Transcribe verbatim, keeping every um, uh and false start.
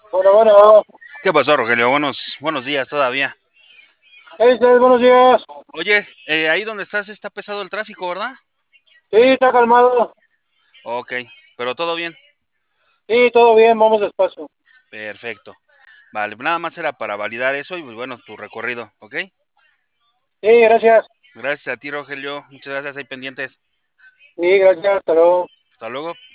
Bueno, bueno. ¿Qué pasó, Rogelio? Buenos, buenos días todavía. Hey, Cés, buenos días. Oye, eh, ahí donde estás está pesado el tráfico, ¿verdad? Sí, está calmado. Ok, pero todo bien. Sí, todo bien, vamos despacio. Perfecto. Vale, nada más era para validar eso y pues, bueno, tu recorrido, ¿ok? Sí, gracias. Gracias a ti, Rogelio. Muchas gracias, ahí pendientes. Sí, gracias, hasta luego. Hasta luego.